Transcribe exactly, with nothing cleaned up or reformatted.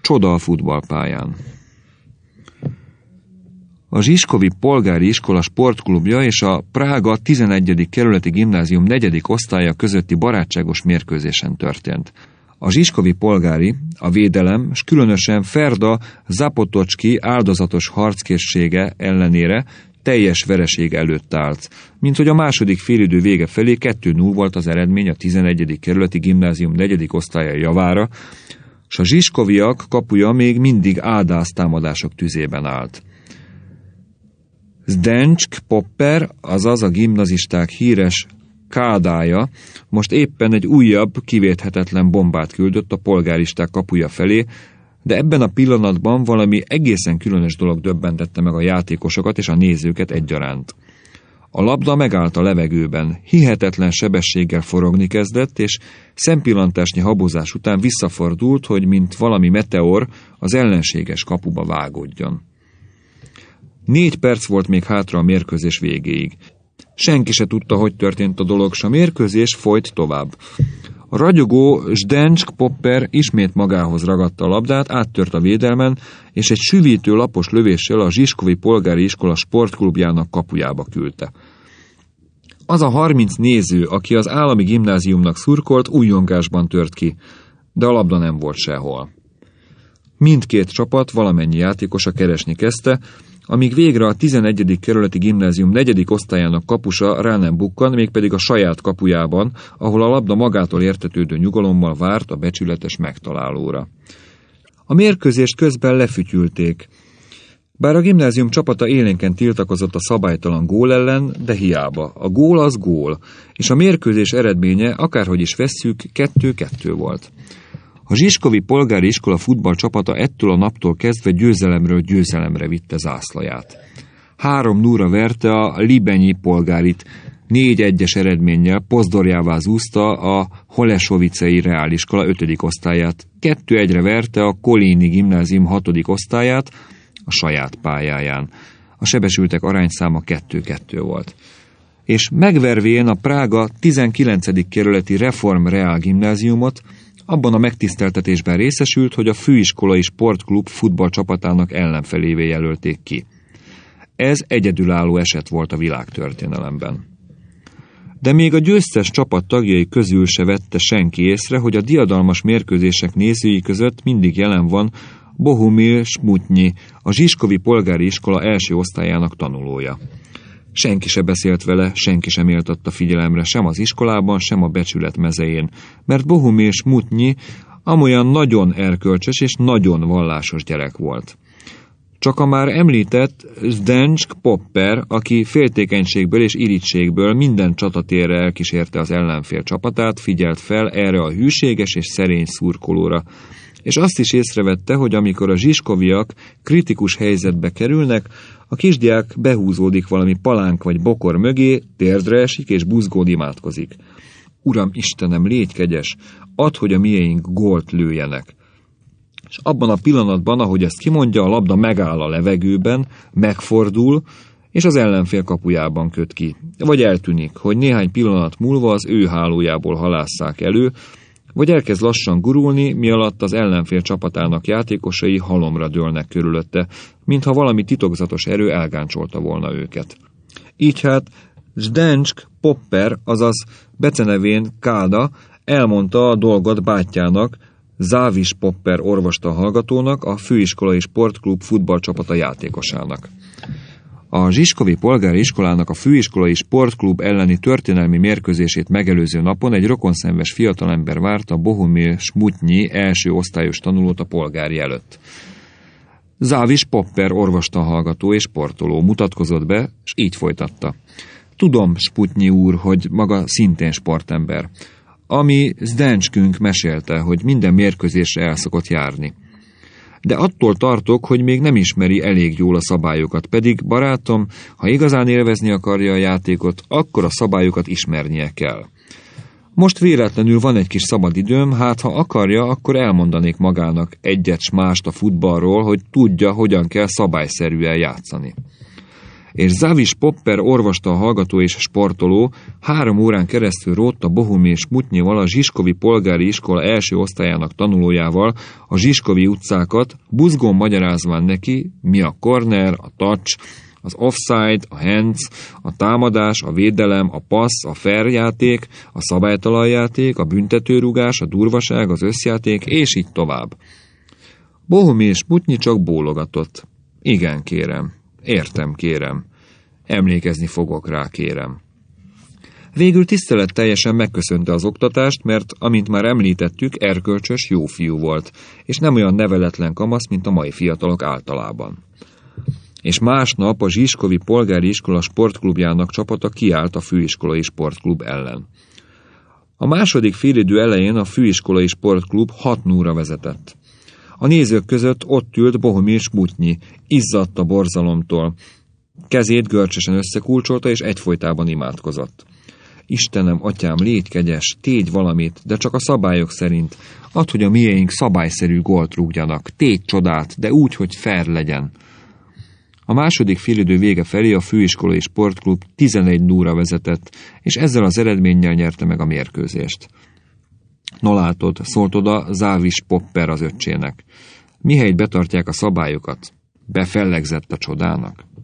Csoda a futballpályán. A Zsiskovi Polgári Iskola sportklubja és a Prága tizenegyedik kerületi gimnázium negyedik osztálya közötti barátságos mérkőzésen történt. A Zsiskovi Polgári, a védelem, s különösen Ferda Zapotocski áldozatos harckészsége ellenére teljes vereség előtt állt, mint hogy a második félidő vége felé kettő null volt az eredmény a tizenegyedik kerületi gimnázium negyedik osztálya javára, s a zsiskoviak kapuja még mindig áldász támadások tüzében állt. Zdensk Popper, azaz a gimnazisták híres kádája, most éppen egy újabb, kivéthetetlen bombát küldött a polgáristák kapuja felé, de ebben a pillanatban valami egészen különös dolog döbbentette meg a játékosokat és a nézőket egyaránt. A labda megállt a levegőben, hihetetlen sebességgel forogni kezdett, és szempillantásnyi habozás után visszafordult, hogy mint valami meteor az ellenséges kapuba vágódjon. Négy perc volt még hátra a mérkőzés végéig. Senki se tudta, hogy történt a dolog, s a mérkőzés folyt tovább. A ragyogó Zdensk Popper ismét magához ragadta a labdát, áttört a védelmen, és egy sűvítő lapos lövéssel a Zsiskovi Polgári Iskola sportklubjának kapujába küldte. Az a harminc néző, aki az állami gimnáziumnak szurkolt, újjongásban tört ki, de a labda nem volt sehol. Mindkét csapat valamennyi játékosa keresni kezdte, amíg végre a tizenegyedik kerületi gimnázium negyedik osztályának kapusa rá nem bukkan, mégpedig a saját kapujában, ahol a labda magától értetődő nyugalommal várt a becsületes megtalálóra. A mérkőzést közben lefütyülték. Bár a gimnázium csapata élénken tiltakozott a szabálytalan gól ellen, de hiába. A gól az gól, és a mérkőzés eredménye, akárhogy is vesszük, kettő-kettő volt. A Zsiskovi Polgári Iskola futballcsapata ettől a naptól kezdve győzelemről győzelemre vitte zászlaját. Három nullra verte a Libenyi Polgárit, négy egyes eredménnyel pozdorjává zúzta a Holesovicei Reáliskola ötödik osztályát, kettő egyre verte a Kolíni Gimnázium hatodik osztályát a saját pályáján. A sebesültek arányszáma kettő-kettő volt. És megvervén a Prága tizenkilencedik kerületi Reform Reál Gimnáziumot, abban a megtiszteltetésben részesült, hogy a főiskolai sportklub futballcsapatának ellenfelévé jelölték ki. Ez egyedülálló eset volt a világtörténelemben. De még a győztes csapat tagjai közül se vette senki észre, hogy a diadalmas mérkőzések nézői között mindig jelen van Bohumil Smutnyi, a Zsiskovi Polgári Iskola első osztályának tanulója. Senki se beszélt vele, senki sem méltatta figyelemre, sem az iskolában, sem a becsület mezején, mert Bohumil Smutnyi amolyan nagyon erkölcsös és nagyon vallásos gyerek volt. Csak a már említett Zdensk Popper, aki féltékenységből és irítségből minden csatatérre elkísérte az ellenfél csapatát, figyelt fel erre a hűséges és szerény szurkolóra, és azt is észrevette, hogy amikor a zsiskoviak kritikus helyzetbe kerülnek, a kisdiák behúzódik valami palánk vagy bokor mögé, térdre esik és buzgón imádkozik. Uram Istenem, légy kegyes, add, hogy a miénk gólt lőjenek. És abban a pillanatban, ahogy ezt kimondja, a labda megáll a levegőben, megfordul, és az ellenfél kapujában köt ki. Vagy eltűnik, hogy néhány pillanat múlva az ő hálójából halásszák elő, vagy elkezd lassan gurulni, mi alatt az ellenfél csapatának játékosai halomra dőlnek körülötte, mintha valami titokzatos erő elgáncsolta volna őket. Így hát Zdensk Popper, azaz becenevén Káda, elmondta a dolgot bátyjának, Závis Popper orvosta hallgatónak, a főiskolai sportklub futballcsapata játékosának. A Zsiskovi Polgári Iskolának a főiskolai sportklub elleni történelmi mérkőzését megelőző napon egy rokonszenves fiatalember várta Bohumil Smutnyi első osztályos tanulót a polgári előtt. Závis Popper orvostanhallgató és sportoló mutatkozott be, és így folytatta. Tudom, Smutnyi úr, hogy maga szintén sportember. Ami Zdenskünk mesélte, hogy minden mérkőzésre el szokott járni. De attól tartok, hogy még nem ismeri elég jól a szabályokat, pedig, barátom, ha igazán élvezni akarja a játékot, akkor a szabályokat ismernie kell. Most véletlenül van egy kis szabad időm, hát ha akarja, akkor elmondanék magának egyet s mást a futballról, hogy tudja, hogyan kell szabályszerűen játszani. és Zavis Popper orvostan hallgató és sportoló három órán keresztül rótta Bohumil Smutnyival, a Zsiskovi polgári iskola első osztályának tanulójával a Zsiskovi utcákat, buzgón magyarázván neki, mi a corner, a touch, az offside, a hands, a támadás, a védelem, a passz, a fair játék, a szabálytalan játék, a büntetőrugás, a durvaság, az összjáték, és így tovább. Bohumil Smutnyi csak bólogatott. Igen, kérem. Értem, kérem. Emlékezni fogok rá, kérem. Végül tiszteletteljesen megköszönte az oktatást, mert, amint már említettük, erkölcsös, jó fiú volt, és nem olyan neveletlen kamasz, mint a mai fiatalok általában. És másnap a Zsiskovi polgári iskola sportklubjának csapata kiállt a főiskolai sportklub ellen. A második félidő elején a főiskolai sportklub hat nulla vezetett. A nézők között ott ült Bohumil Smutnyi, izzadt a borzalomtól. Kezét görcsösen összekulcsolta, és egyfolytában imádkozott. Istenem, atyám, légy kegyes, tégy valamit, de csak a szabályok szerint. Add, hogy a miénk szabályszerű gólt rúgjanak. Tégy csodát, de úgy, hogy fair legyen. A második félidő vége felé a főiskolai sportklub tizenegy nulla vezetett, és ezzel az eredménnyel nyerte meg a mérkőzést. No látod, szólt oda Zavis Popper az öccsének. Mihelyt betartják a szabályokat, befellegzett a csodának.